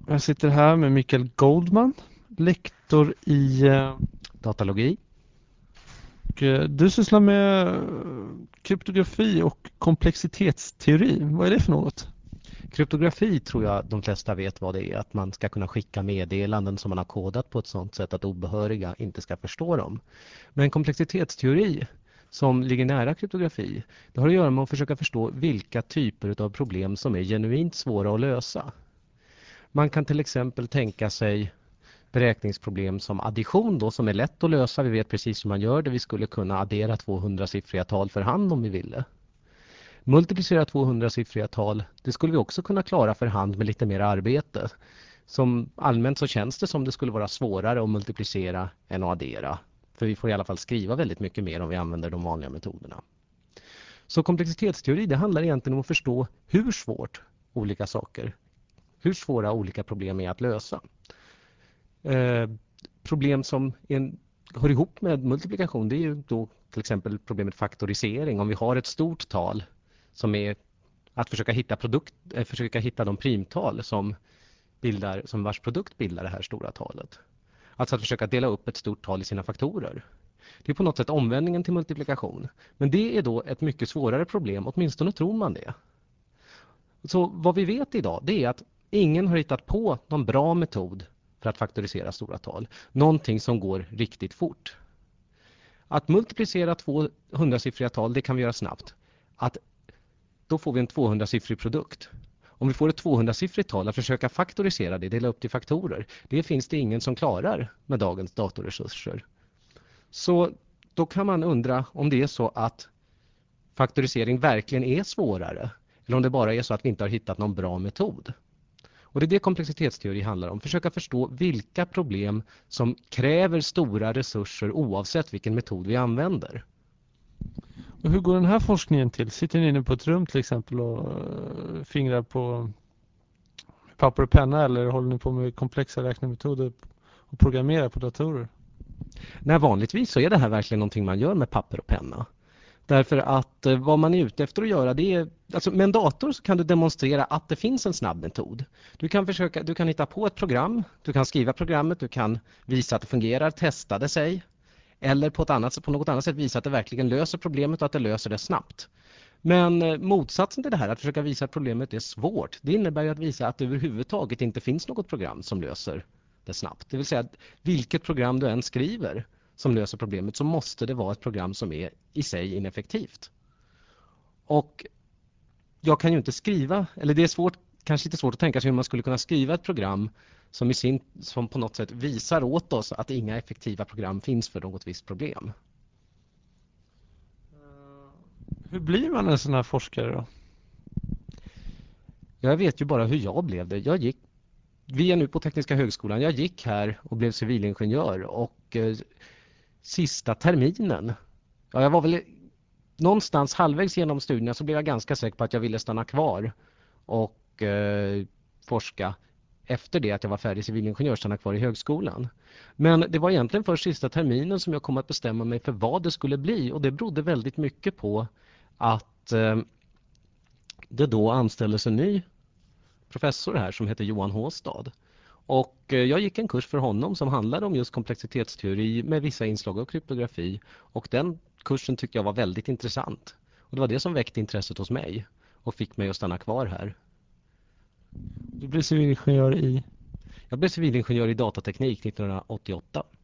Jag sitter här med Mikael Goldman, lektor i Datalogi. du sysslar med kryptografi och komplexitetsteori. Vad är det för något? Kryptografi tror jag de flesta vet vad det är. Att man ska kunna skicka meddelanden som man har kodat på ett sådant sätt att obehöriga inte ska förstå dem. Men komplexitetsteori som ligger nära kryptografi, det har att göra med att försöka förstå vilka typer av problem som är genuint svåra att lösa. Man kan till exempel tänka sig beräkningsproblem som addition då, som är lätt att lösa. Vi vet precis hur man gör det. Vi skulle kunna addera 200-siffriga tal för hand om vi ville. Multiplicera 200-siffriga tal, det skulle vi också kunna klara för hand med lite mer arbete. Som allmänt så känns det som det skulle vara svårare att multiplicera än att addera. För vi får i alla fall skriva väldigt mycket mer om vi använder de vanliga metoderna. Så komplexitetsteori, det handlar egentligen om att förstå hur svårt olika saker, hur svåra olika problem är att lösa. Problem som hör ihop med multiplikation, det är ju då till exempel problemet faktorisering. Om vi har ett stort tal som är att försöka hitta de primtal som vars produkt bildar det här stora talet. Alltså att försöka dela upp ett stort tal i sina faktorer. Det är på något sätt omvändningen till multiplikation. Men det är då ett mycket svårare problem, åtminstone tror man det. Så vad vi vet idag, det är att ingen har hittat på någon bra metod för att faktorisera stora tal. Någonting som går riktigt fort. Att multiplicera 200-siffriga tal, det kan vi göra snabbt. Då får vi en 200-siffrig produkt. Om vi får ett 200-siffrigt tal, att försöka faktorisera det, dela upp till faktorer, det finns det ingen som klarar med dagens datorresurser. Så då kan man undra om det är så att faktorisering verkligen är svårare, eller om det bara är så att vi inte har hittat någon bra metod. Och det är det komplexitetsteori handlar om. Försöka förstå vilka problem som kräver stora resurser oavsett vilken metod vi använder. Och hur går den här forskningen till? Sitter ni inne på ett rum till exempel och fingrar på papper och penna, eller håller ni på med komplexa räknemetoder och programmerar på datorer? Nej, vanligtvis så är det här verkligen någonting man gör med papper och penna. Därför att vad man är ute efter att göra, det är, alltså med en dator så kan du demonstrera att det finns en snabb metod. Du kan hitta på ett program, du kan skriva programmet, du kan visa att det fungerar, testa det sig. Eller på något annat sätt visa att det verkligen löser problemet och att det löser det snabbt. Men motsatsen till det här, att försöka visa att problemet är svårt, det innebär ju att visa att det överhuvudtaget inte finns något program som löser det snabbt. Det vill säga att vilket program du än skriver som löser problemet, så måste det vara ett program som är i sig ineffektivt. Och jag kan ju inte skriva, eller det är kanske lite svårt att tänka sig hur man skulle kunna skriva ett program som på något sätt visar åt oss att inga effektiva program finns för något visst problem. Hur blir man en sån här forskare då? Jag vet ju bara hur jag blev det. Vi är nu på Tekniska högskolan. Jag gick här och blev civilingenjör och sista terminen, jag var väl någonstans halvvägs genom studierna, så blev jag ganska säker på att jag ville stanna kvar och forska efter det att jag var färdig civilingenjör, stanna kvar i högskolan. Men det var egentligen först sista terminen som jag kom att bestämma mig för vad det skulle bli, och det berodde väldigt mycket på att det då anställdes en ny professor här som heter Johan Håstad. Och jag gick en kurs för honom som handlade om just komplexitetsteori med vissa inslag av kryptografi. Och den kursen tyckte jag var väldigt intressant. Och det var det som väckte intresset hos mig och fick mig att stanna kvar här. Du blev civilingenjör i? Jag blev civilingenjör i datateknik 1988.